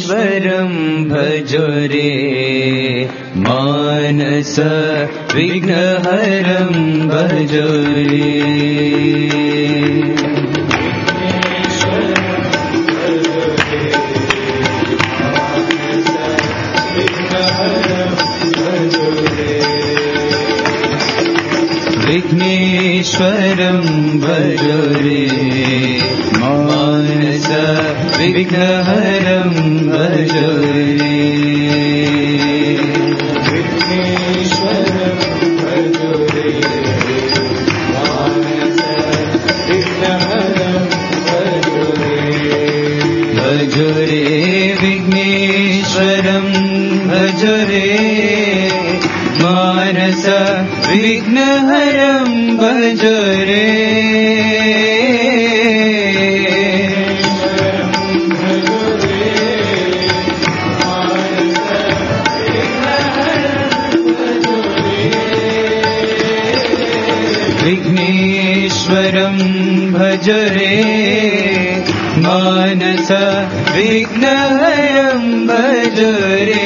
विघ्नेश्वरं भजो रे मानस विघ्नहरं भजो रे विघ्नेश्वरं भजो रे मानस विघ्नहरं भजो रे विघ्नेश्वरं भजो रे मानस विघ्नहरं भजो रे भजो रे विघ्नेश्वरं भजो रे मानस विघ्नहरं भजो रे विघ्नेश्वरं भजो रे मानस विघ्नहरं भजो रे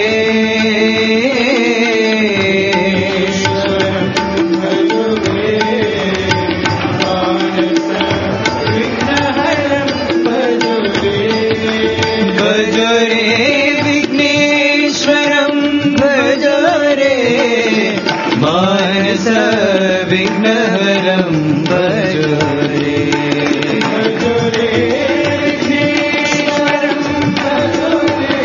विघ्नहरं भजो रे भजो रे विघ्नेश्वरं भजो रे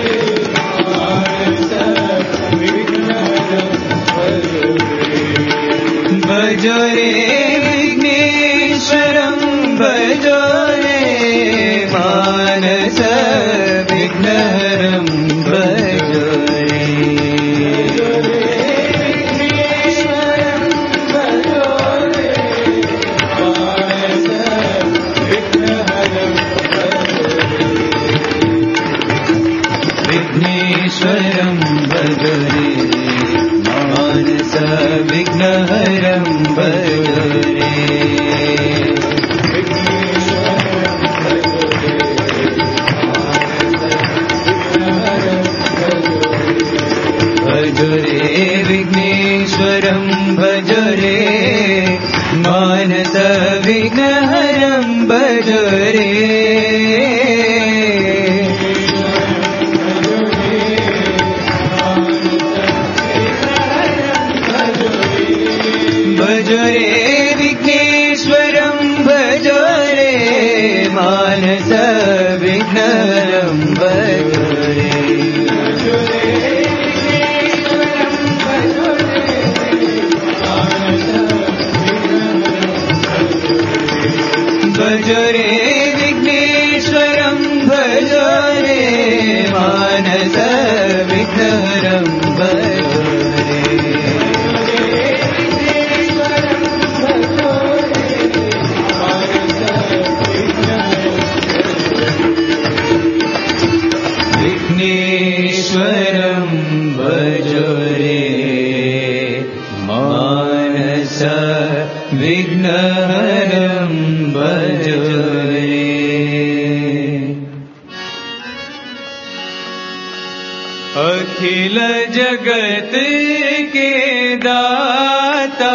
मानस विघ्नहरं भजो रे भजो रे विघ्नेश्वरं भजो रे मानस विघ्नहरं भजो रे विघ्नेश्वरं भजो रे मानस विघ्नहरं भजो रे भजो रे विघ्नेश्वरं भजो रे मानस विघ्नहरं भजो रे भजो रे विघ्नेश्वरं भजो रे मानस विघ्नहरं भजो रे भजो रे विघ्नेश्वरं भजो रे मानस विघ्नहरं भजो रे विघ्नेश्वरं भजो रे मानस विघ्नहरं भजो रे अखिल जगत के दाता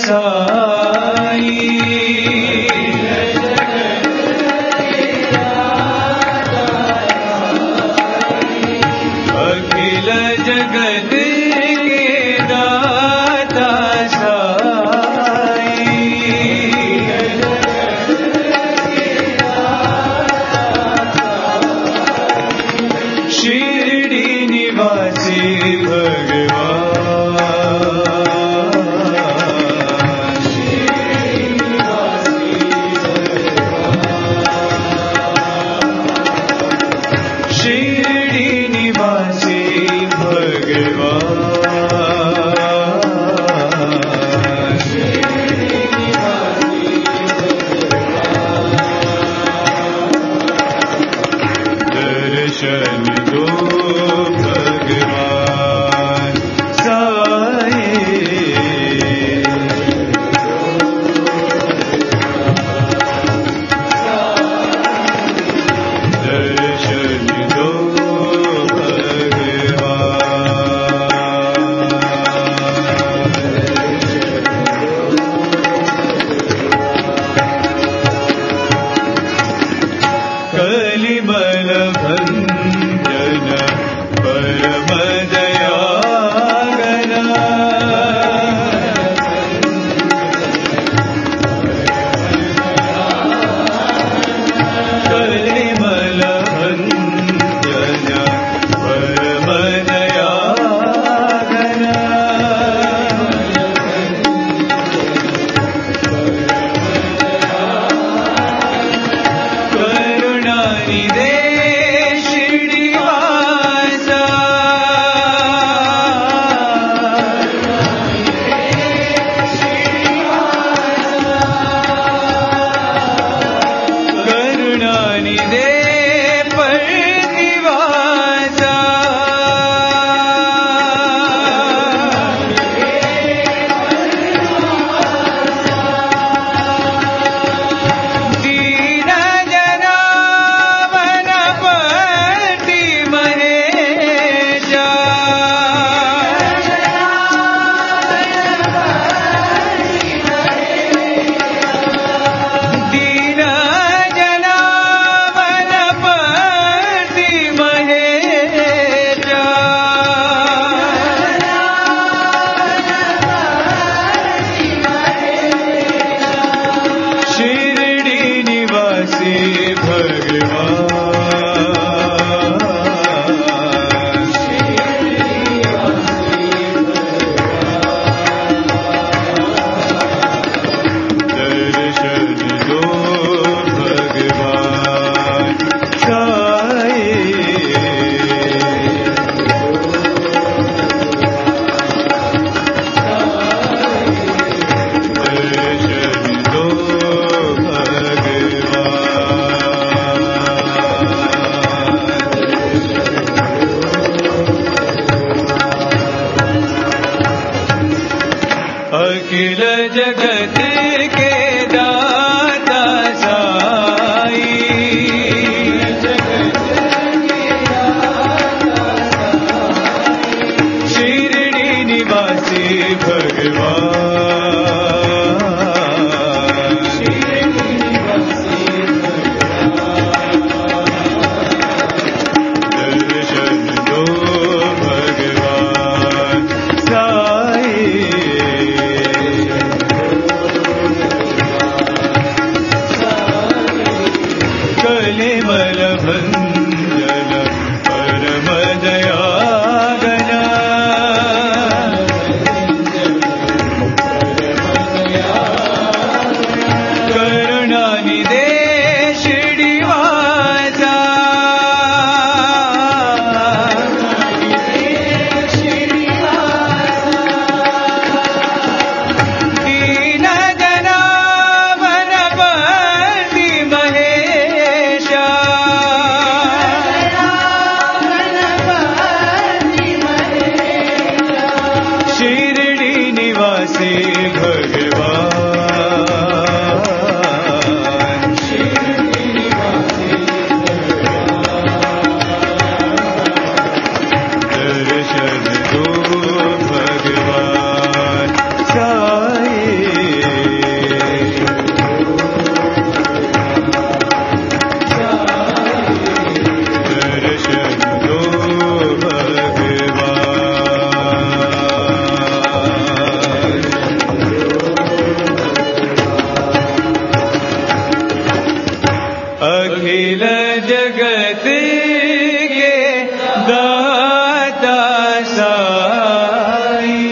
साई अखिल जगत के दाता साई शिरडी निवासी भगवान के दाता साई। शिरडी निवासी भगवान, दर्शन दो भगवान साई। कलिमल भंजन परम दयागन, करुणानिधे शिरडीवासा। दीनजनावनपति महेशा, शिरडी निवासी भगवान, दर्शन दो भगवान साई। दर्शन दो भगवान। अखिल जगत के दाता साई।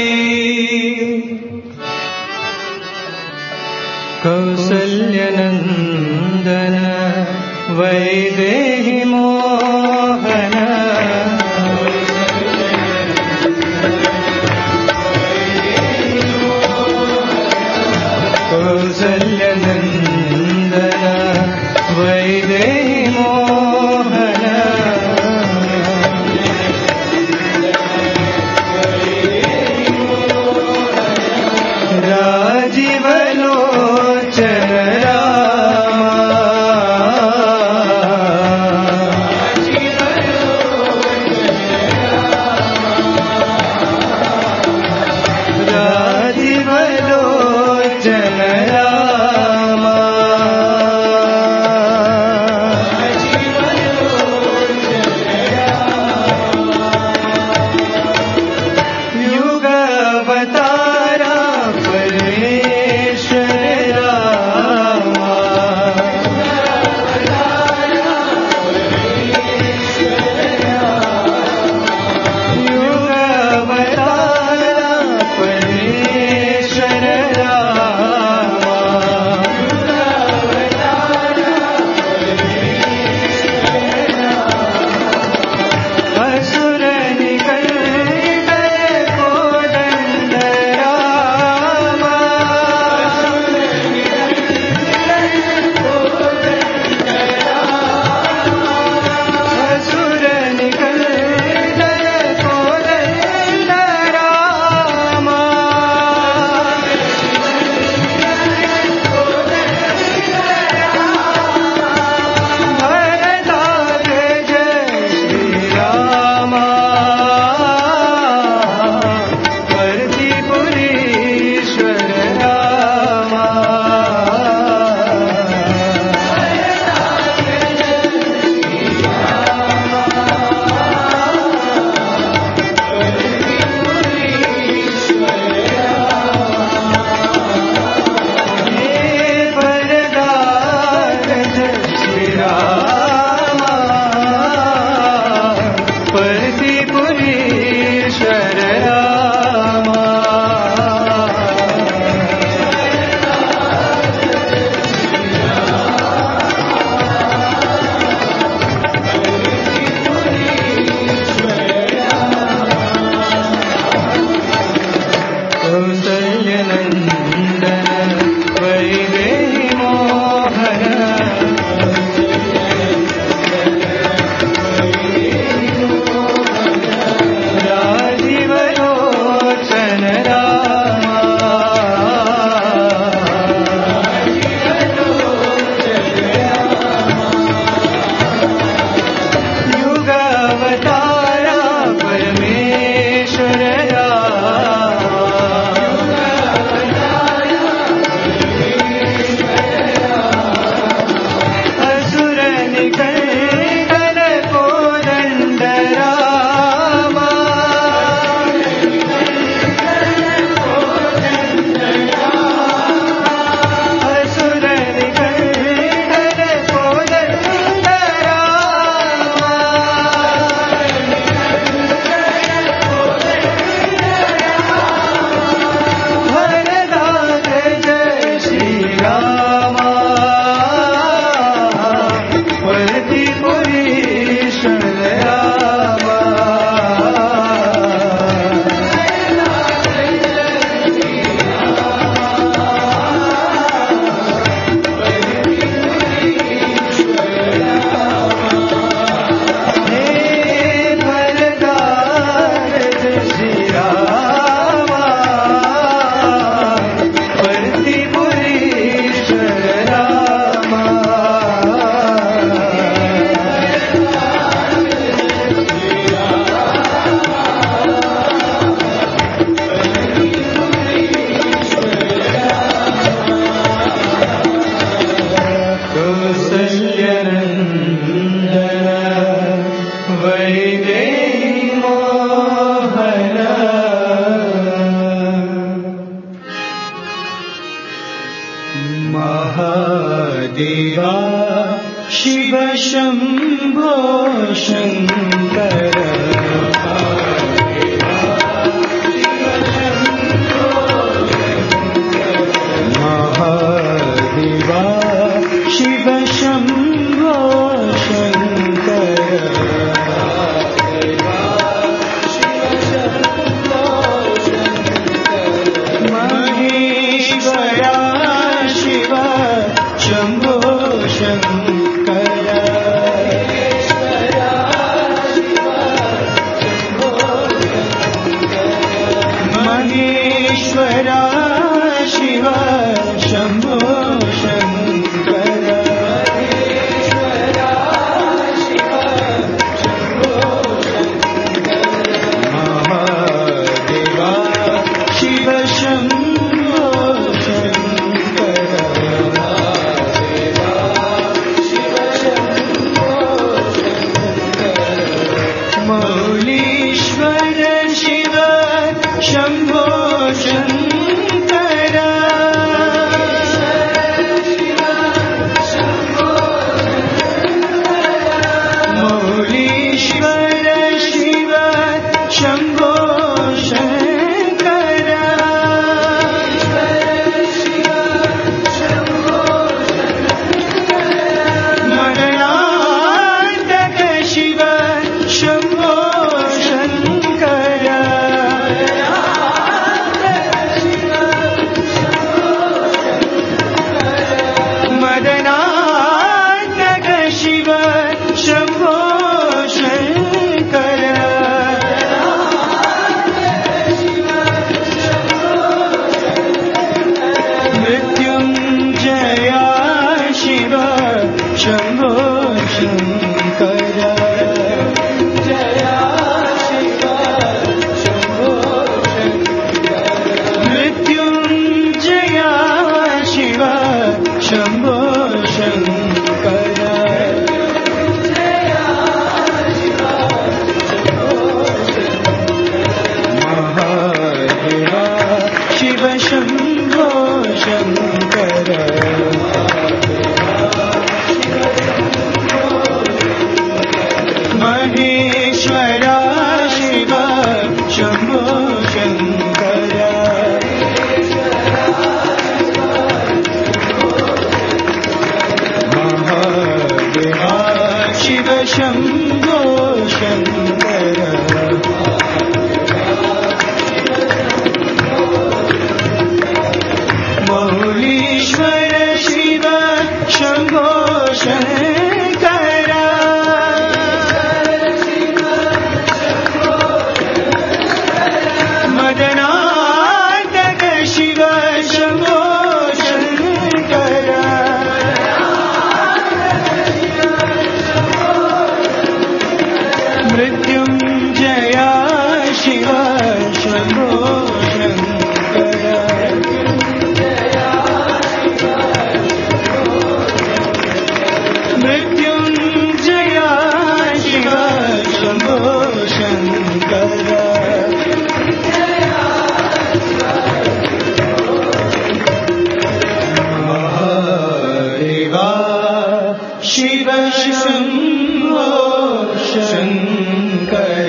कौसल्यनन्दन वैदेहि मोहन, कौसल्यनन्दन वैदेहि मोहन, राजीवलोचन रामा, राजीवलोचन रामा, युगावतारा परमेश्वर रामा, युगावतारा परमेश्वर रामा, महादेवा शिव शम्भो शङ्कर महादेवा शिव शम्भो शङ्कर महेश्वरा शिव शम्भो शङ्कर महेश्वरा शिव शम्भो शङ्कर महादेवा शिव शम्भो शङ्कर मौलीश्वर शिव शम्भो शङ्कर मौलीश्वर शिव शम्भो शङ्कर मरणान्तक शिव शम्भो शङ्कर मदनान्तक शिव शम्भो शङ्कर मृत्युञ्जया शिव शम्भो शङ्कर मृत्युञ्जया शिव शम्भो शङ्कर महादेवा शिव शम्भो शङ्कर महेश्वरा शिव शम्भो शङ्कर महादेवा शिव शम्भो शङ्कर मौलीश्वर शिव शम्भो शङ्कर मदनान्तक शिव शम्भो शङ्कर मृत्युञ्जया शिव शम्भो शङ्कर मृत्युञ्जया शिव शम्भो शङ्कर महादेवा शिव शम्भो शङ्कर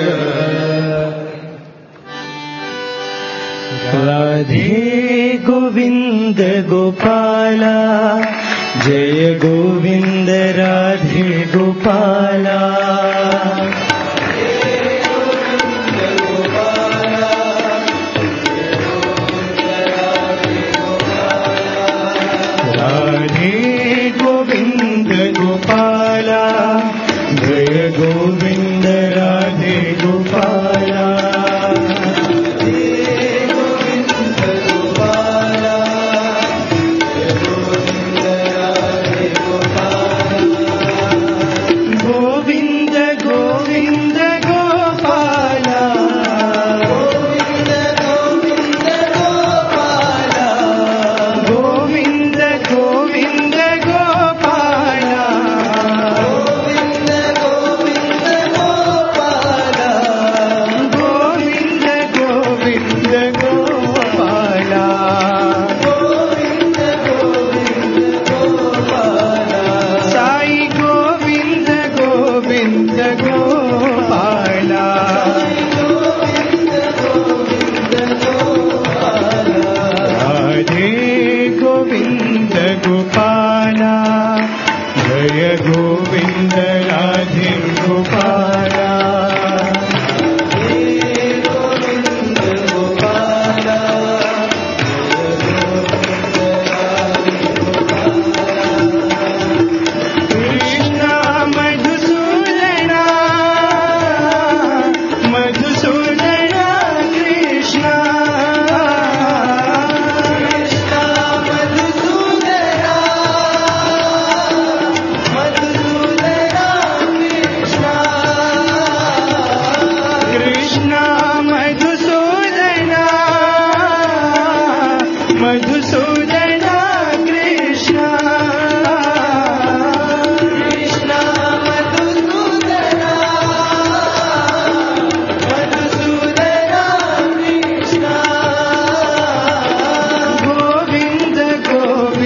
राधे गोविन्द गोपाला जय गोविन्द राधे गोपाला राधे गोविन्द गोपाला जय गोविन्द राधे गोपाला गोविन्द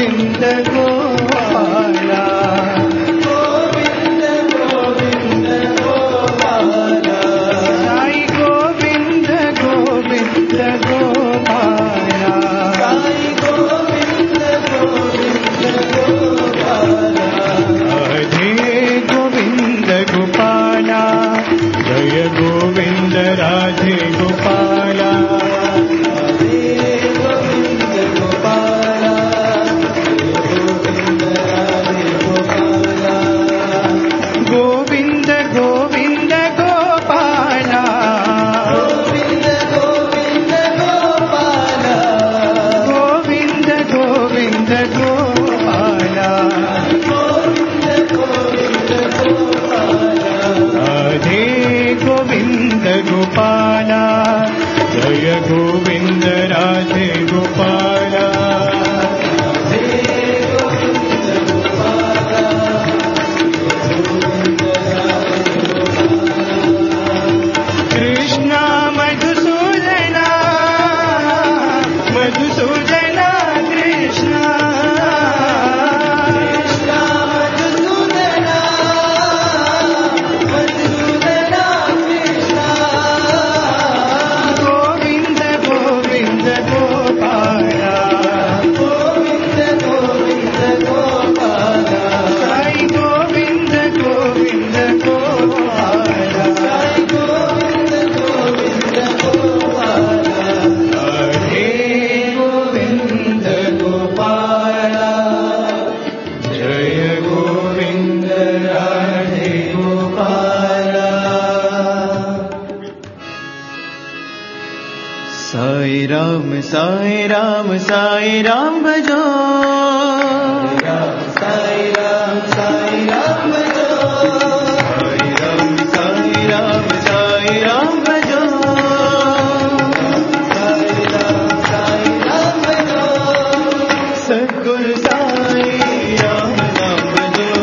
गोविन्द गोपाला गोविन्द गोविन्द गोपाला साई गोविन्द गोविन्द गोपाला साई गोविन्द गोविन्द गोपाला राधे गोविन्द गोपाला जय गोविन्द राधे गोपाला गोविन्द गोविन्द गोपाला गोविन्द गोविन्द गोपाला गोविन्द गोविन्द गोपाला गोविन्द गोविन्द गोपाला राधे गोविन्द गोपाला जय गोविन्द राधे गोपाला साई राम साई राम भजो साई राम भजो साई राम भजो साई राम भजो सद्गुरु साई राम नाम भजो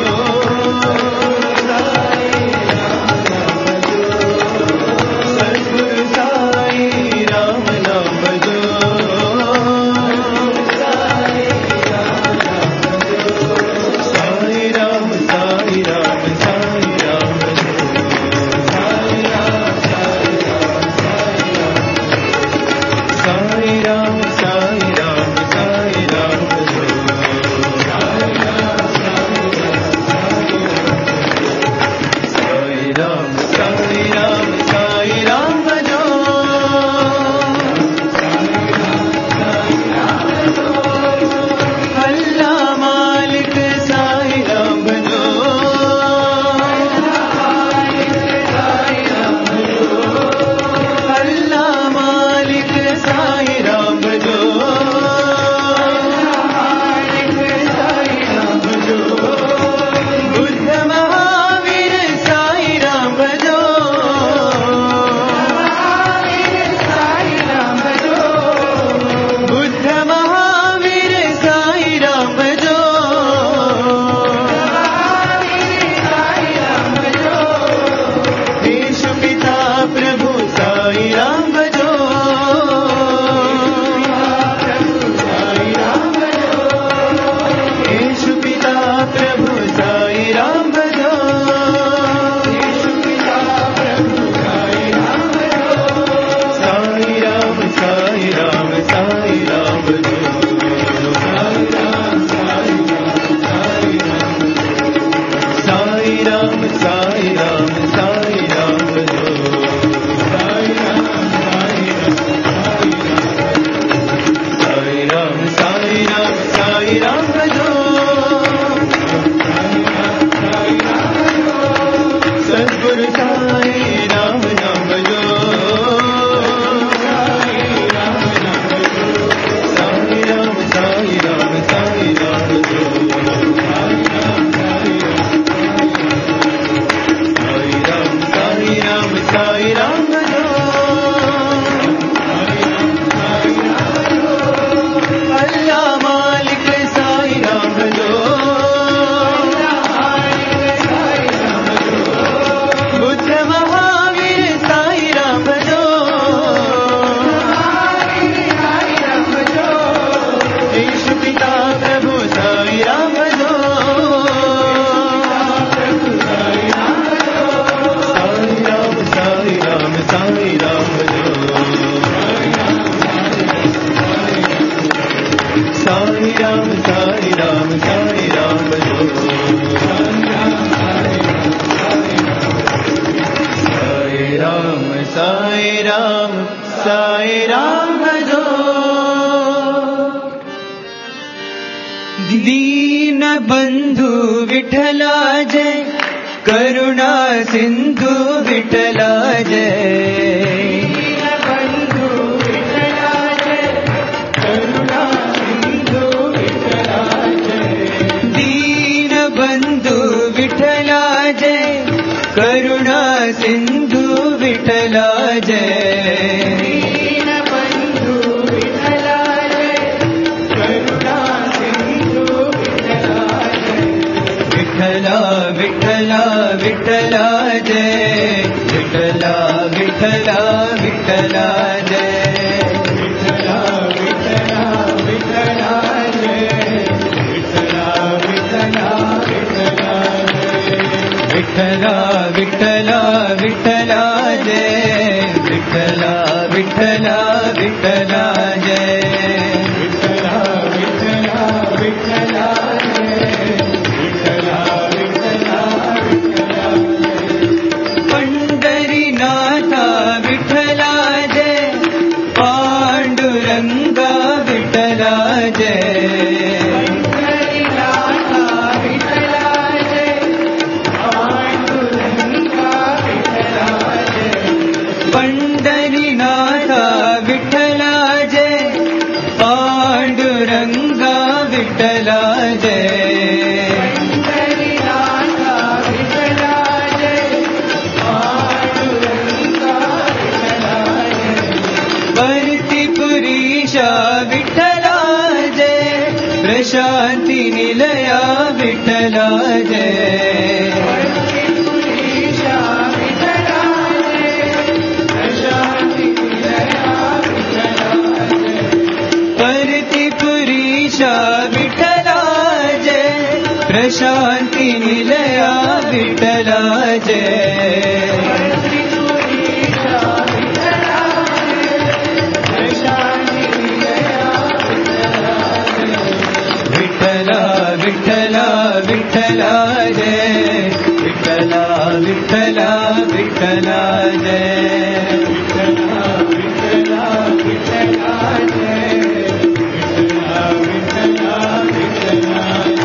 साई राम नाम भजो सद्गुरु साई राम नाम भजो साई राम साई राम साई राम भजो साई राम साई राम साई राम साई राम साई राम भजो साई राम साई राम साई राम भजो अल्लाह मालिक साई राम भजो अल्लाह मालिक साई राम भजो बुद्ध महावीर साई राम भजो बुद्ध महावीर साई राम भजो ईशु पिता प्रभु साई राम भजो ईशु पिता प्रभु साई राम भजो साई राम साई राम साई राम भजो साई राम साई राम साई राम साई राम भजो साई राम साई राम साई राम भजो सद्गुरु साई राम नाम भजो साई राम साई राम साई राम भजो साई राम साई राम साई राम भजो अल्लाह मालिक साई साई राम साई राम साई राम भजो साई राम साई राम साई राम भजो दीन बंधु विठला जय करुणा सिंधु विठला जय दीन बंधु विठला जय करुणा सिंधु विठला जय दीन बंधु विठला जय करुणा सिंधु विठला जय दीन बंधु विठला जय करुणा सिंधु विठला जय विठला विठला विठला जय विठला विठला विठला जय विठला विठला विठला जय विठला विठला विठला विठला विठला विठला जय विठला विठला विठला जय विठला विठला विठला जय विठला विठला विठला पंढरीनाथा विठला जय पांडुरंगा विठला जय पंढरीनाथा विठला जय पांडुरंगा विठला जय पंढरीनाथा विठला जय पांडुरंगा विठला जय पंढरीनाथा विठला जय पांडुरंगा विठला जय परतिपुरीशा विठला जय प्रशांती निलया विठला जय परतिपुरीशा विठला जय प्रशांती निलया विठला जय परतिपुरीशा विठला जय प्रशांती निलया विठला जय परतिपुरीशा विठला जय प्रशांती निलया विठला विठला विठला जय विठला विठला विठला जय विठला विठला विठला जय विठला विठला विठला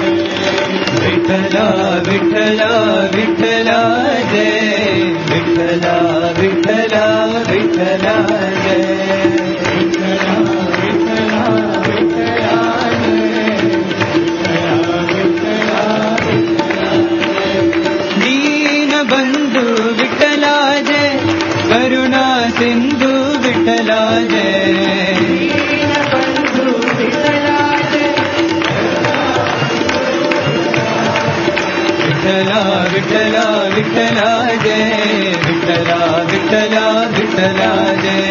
विठला विठला विठला जय विठला विठला विठला जय विठला विठला विठला दीन बंधु विठला जय करुणा सिंधु विठला जय दीन बंधु विठला जय विठला विठला विठला जय विठला विठला विठला जय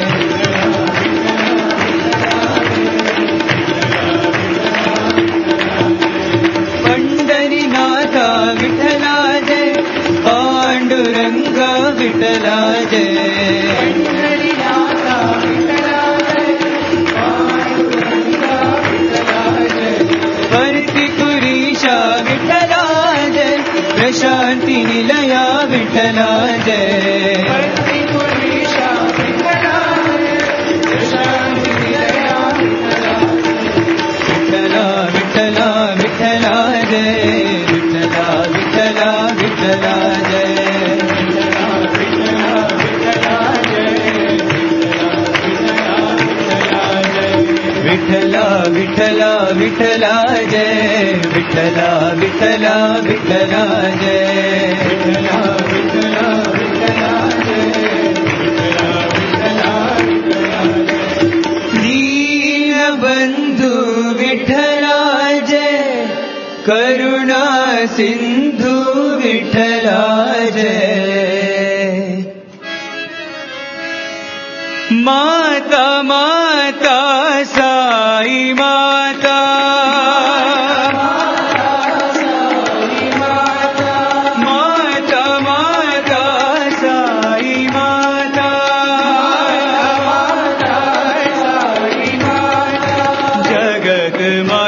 पंढरीनाथा विठला जय पांडुरंगा विठला जय पंढरीनाथा विठला जय पांडुरंगा विठला जय परतिपुरीशा विठला जय प्रशांती निलया विठला जय परतिपुरीशा विठला जय प्रशांती निलया विठला विठला विठला जय विठला विठला विठला जय विठला विठला विठला जय विठला विठला विठला जय विठला विठला विठला जय विठला विठला विठला जय विठला विठला दीन बंधु विठला जय करुणा सिंधु विठला जय माता माता साई माता माता माता साई माता जगत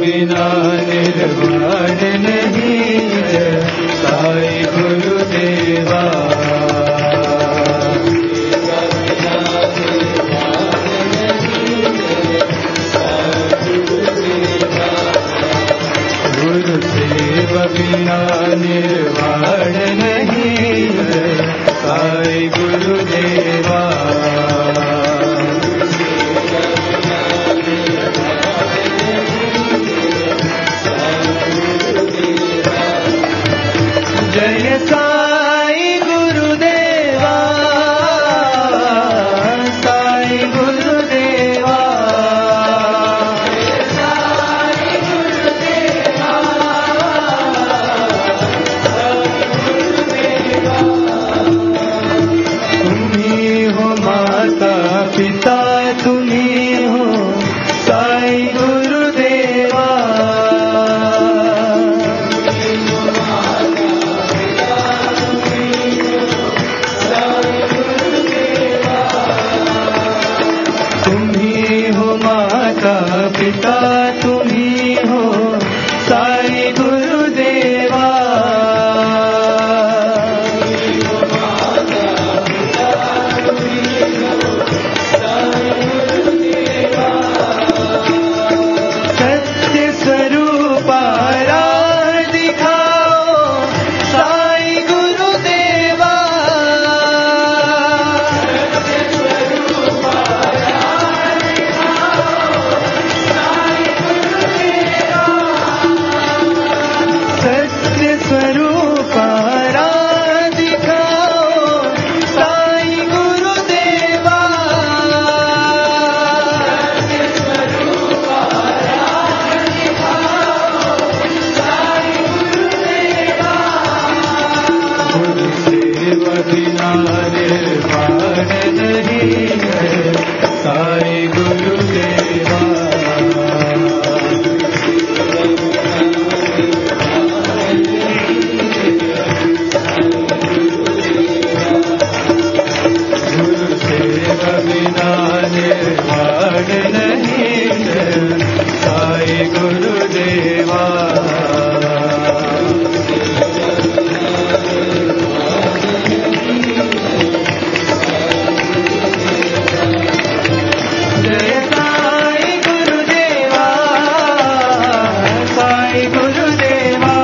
बिना निर्वाण नहीं है साई गुरुदेवा। गुरु सेवा बिना निर्वाण नहीं है साई गुरुदेवा। जय साई गुरुदेवा, साई गुरुदेवा, साई गुरुदेवा, तुम्ही हो माता पिता, तुम्ही हो साई गुरुदेवा। पिता तुम्ही हो साई गुरुदेवा। सत्य स्वरूप दिखाओ साई गुरुदेवा। स्वरूप दिखाओ साई गुरुदेवा। गुरु सेवा बिना निर्वाण नहीं है साई गुरुदेवा। बिना निर्वाण नहीं है साई गुरुदेवा। जय साई गुरुदेवा, साई गुरुदेवा,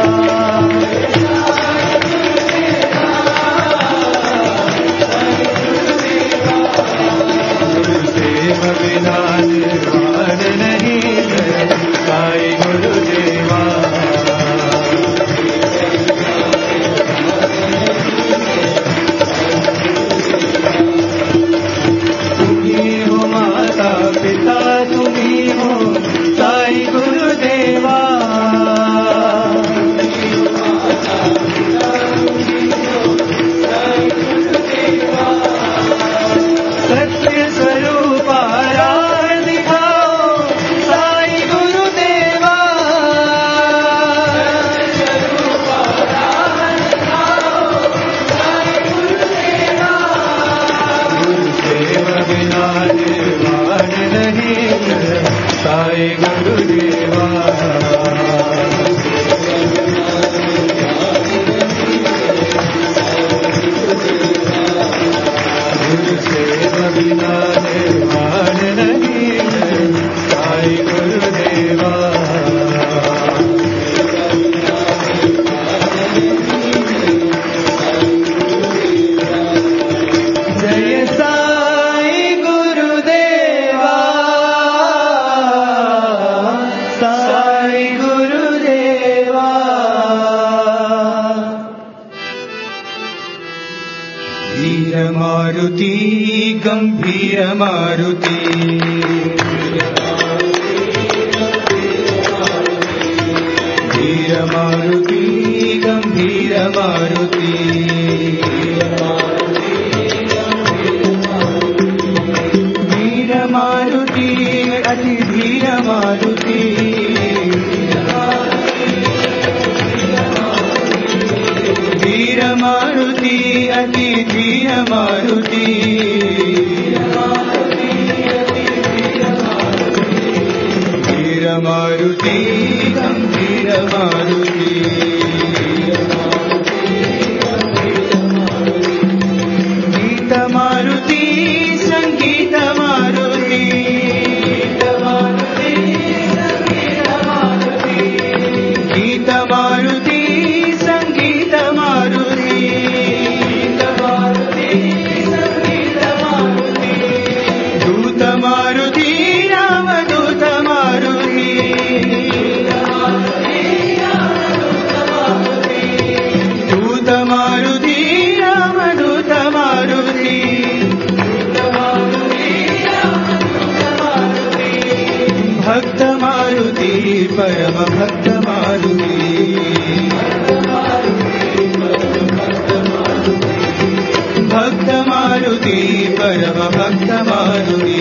बिना निर्वाण नहीं है साई गुरुदेवा। तुम्ही हो माता पिता, तुम्ही हो साई गुरुदेवा। सत्य स्वरूप दिखाओ साई गुरुदेवा। गुरु सेवा बिना निर्वाण नहीं है साई गुरुदेवा। गुरु सेवा बिना निर्वाण नहीं है साई गुरुदेवा। जय साई गुरुदेवा, साई गुरुदेवा। धीर मारुति गंभीर मारुति, धीर मारुति गंभीर मारुति, धीर मारुति अति धीर मारुति, धीर मारुति अति धीर मारुति, धीर मारुति गंभीर मारुति गीत मारुति संगीत मारुति गीत मारुति संगीत मारुति दूत मारुति रामदूत मारुति दूत मारुति रामदूत मारुति भक्त मारुति परम भक्त मारुति भक्त मारुति परम भक्त मारुति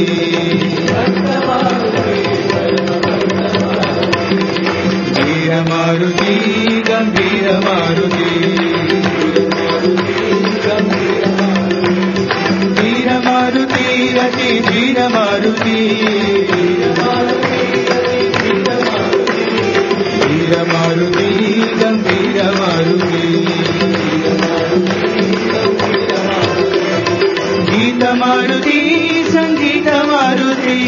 वीर मारुति गंभीर मारुति वीर मारुति अति वीर मारुति वीर मारुति गंभीर मारुति गीत मारुति संगीत मारुति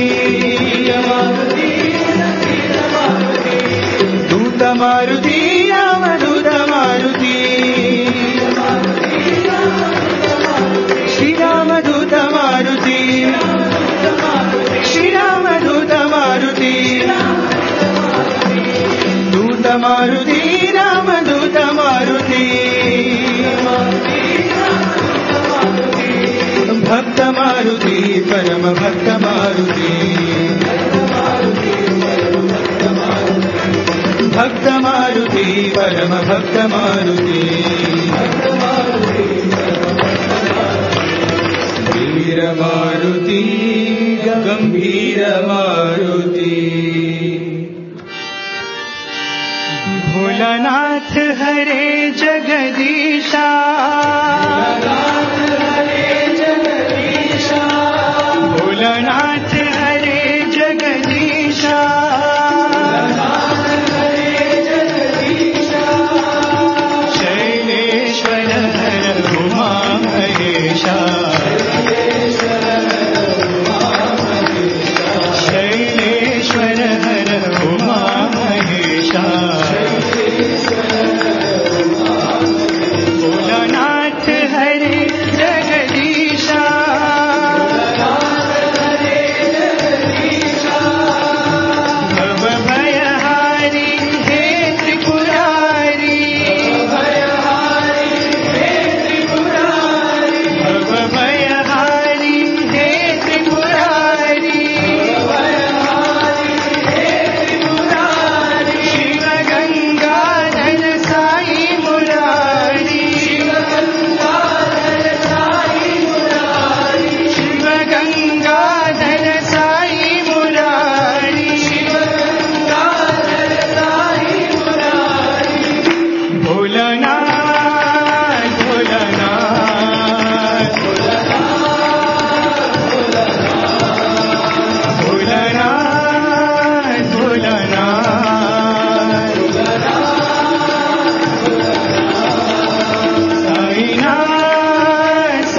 दूत मारुति रामदूत मारुति श्री रामदूत मारुति श्री रामदूत मारुति दूत मारुति रामदूत मारुति भक्त मारुति परम भक्त मारुति भक्त मारुति परम भक्त मारुति वीर मारुति गंभीर मारुति भोलानाथ हरे जगदीशा भोलानाथ हरे जगदीशा शैलेश्वर हर उमा महेशा शैलेश्वर हर उमा महेशा भोलानाथ हरे जगदीशा भवभयहारी हे त्रिपुरारी भवभयहारी हे त्रिपुरारी शिव गंगाधर साई मुरारी शिव गंगाधर साई मुरारी भोलानाथ भोलानाथ भोलानाथ भोलानाथ साईनाथ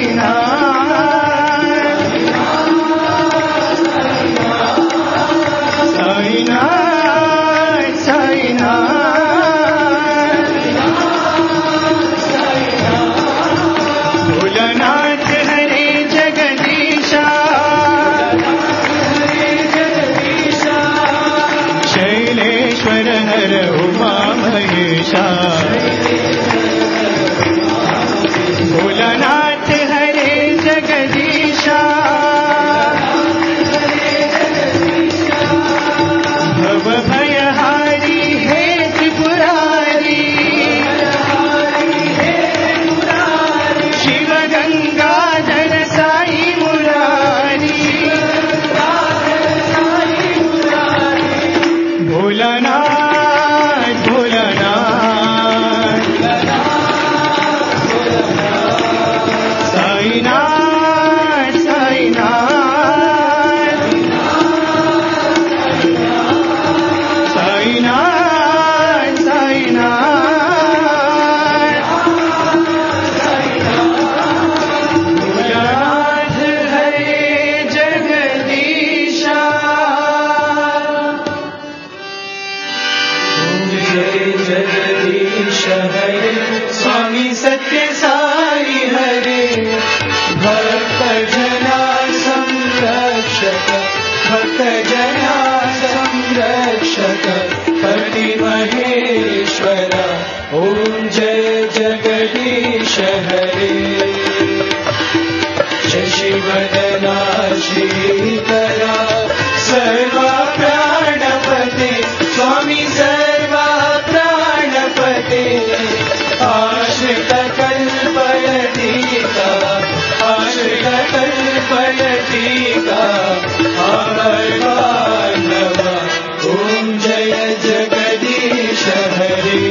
साईनाथ साईनाथ साईनाथ भोलानाथ हरे जगदीशा शैलेश्वर हर उमा महेशा भोलानाथ हरे जगदीशा भवभयहारी हे त्रिपुरारी शिव गंगाधर साई मुरारी भोलानाथ भोलानाथ हरे स्वामी सत्य साई हरे भक्त जना संरक्षक भक्त जना संरक्षक पति महेश्वर ओम जय जगदीश हरे शशिवदना श्रीकरा सर्वा प्राणपते स्वामी सर्वा प्राणपते आश्रित कल्पलतिका आश्रित कल्पलतिका आवर्वानव ओम जय जगदीश हरे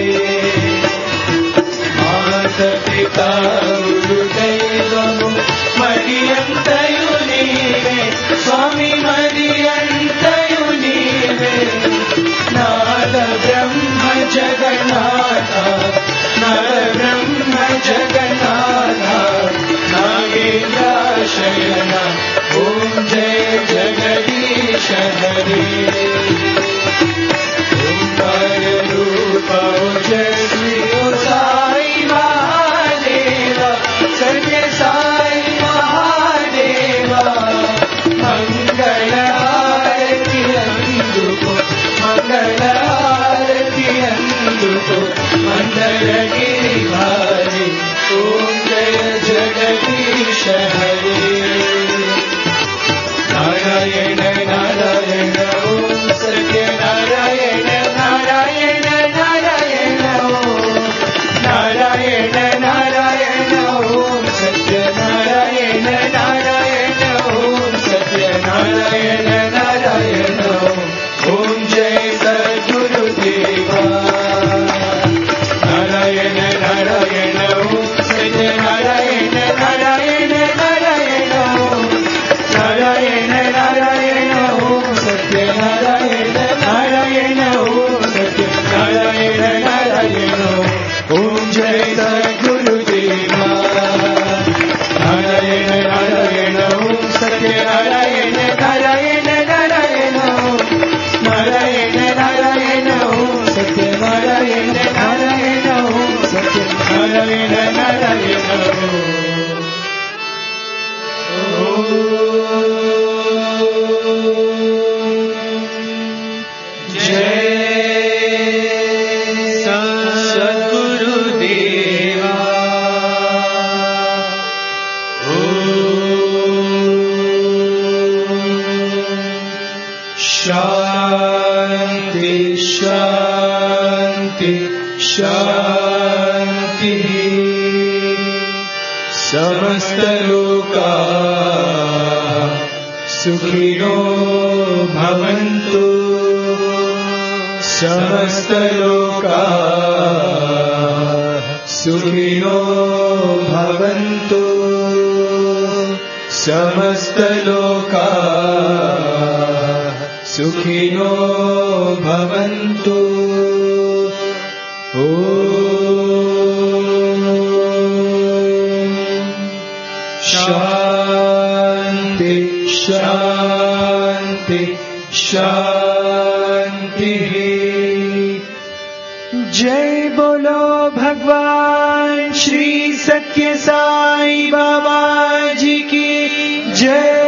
मात पिता गुरुदैवमु मदियंतयु नीवे स्वामी मदियंतयु नीवे नाद ब्रह्म जगन्नाथ नाद ब्रह्म जगन्नाथ नागेन्द्र शयन ओम जय जगदीश हरे ओंकार रूप जय श्री साई महादेव सत्य साई महादेवा मंगल आरती अंदुको मंगल आरती अंदुको मंगल गिरिधारी ओम जय जगदीश हरे नारायण नारायण ओम सत्य नारायण नारायण नारायण ओम नारायण नारायण ओम सत्य नारायण नारायण ओम सत्य नारायण नारायण ओम जय सद्गुरुदेवा नारायण नारायण ओम सत्य नारायण नारायण नारायण ओम नारायण नारायण ओम सत्य नारायण नारायण ओम सत्य नारायण नारायण ओम जय सद्गुरुदेवा नारायण नारायण ओम सत्य नारायण नारायण नारायण नारायण नारायण ओम सत्य नारायण नारायण ओम सत्य नारायण नारायण शांति शांति शांति समस्त लोका सुखिनो भवन्तु समस्त लोका सुखिनो भवन्तु समस्त लोका सुखिनो भवन्तु शांति शांति शांति जय बोलो भगवान श्री सत्य साई बाबा जी की जय।